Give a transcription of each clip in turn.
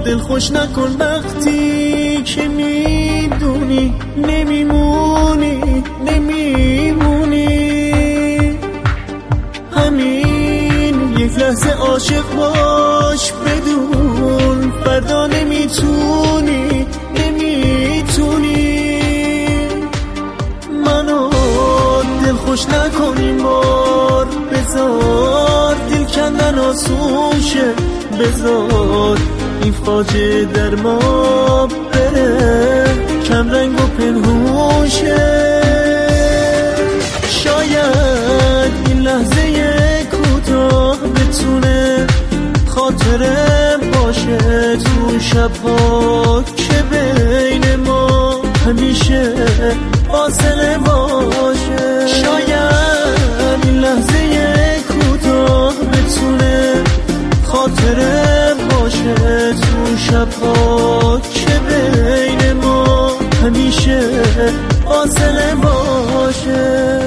دل خوش نکن وقتی که میدونی نمیمونی همین یک لحظه عاشق باش، بدون فردا نمیتونی منو دل خوش نکن این بار، بذار دل کندن آسون شه، بذار این فاجعه در ما بره کم رنگ و پنهون شه. شاید این لحظه کوتاه بتونه خاطره باشه تو شب‌ها که بین ما همیشه فاصله باشه. شاید این لحظه کوتاه بتونه خاطره باشه تو شب‌ها که بین ما همیشه فاصله باشه.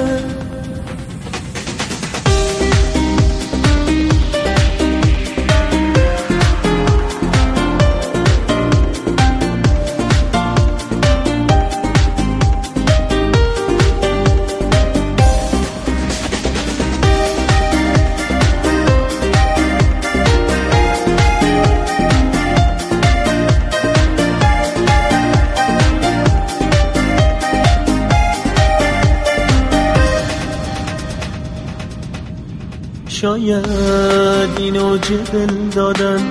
شاید این اوج دل دادن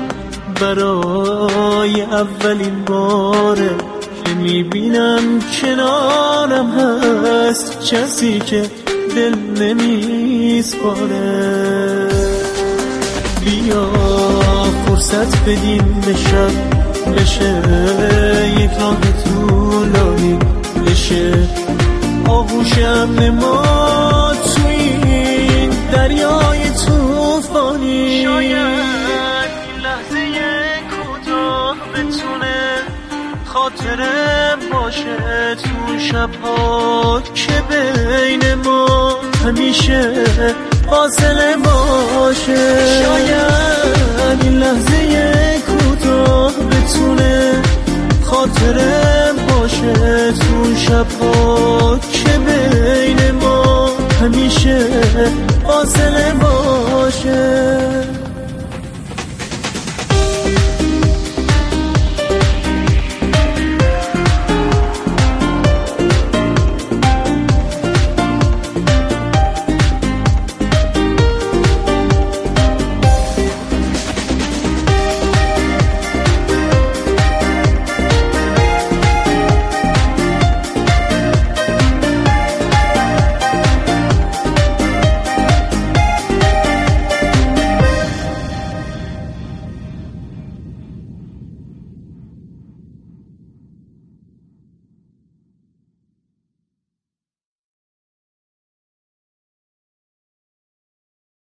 برای اولین باره که میبینم کنارم هست کسی که دل نمیسپاره. بیا فرصت بدیم به شب بشه یک راه طولانی، بشه آغوش امن ما تو این دریای طوفانی. شاید این لحظه کوتاه بتونه خاطره باشه تو شب‌ها که بین ما همیشه فاصله باشه. شاید این لحظه کوتاه بتونه خاطره باشه تو شب‌ها که بین ما همیشه فاصله باشه.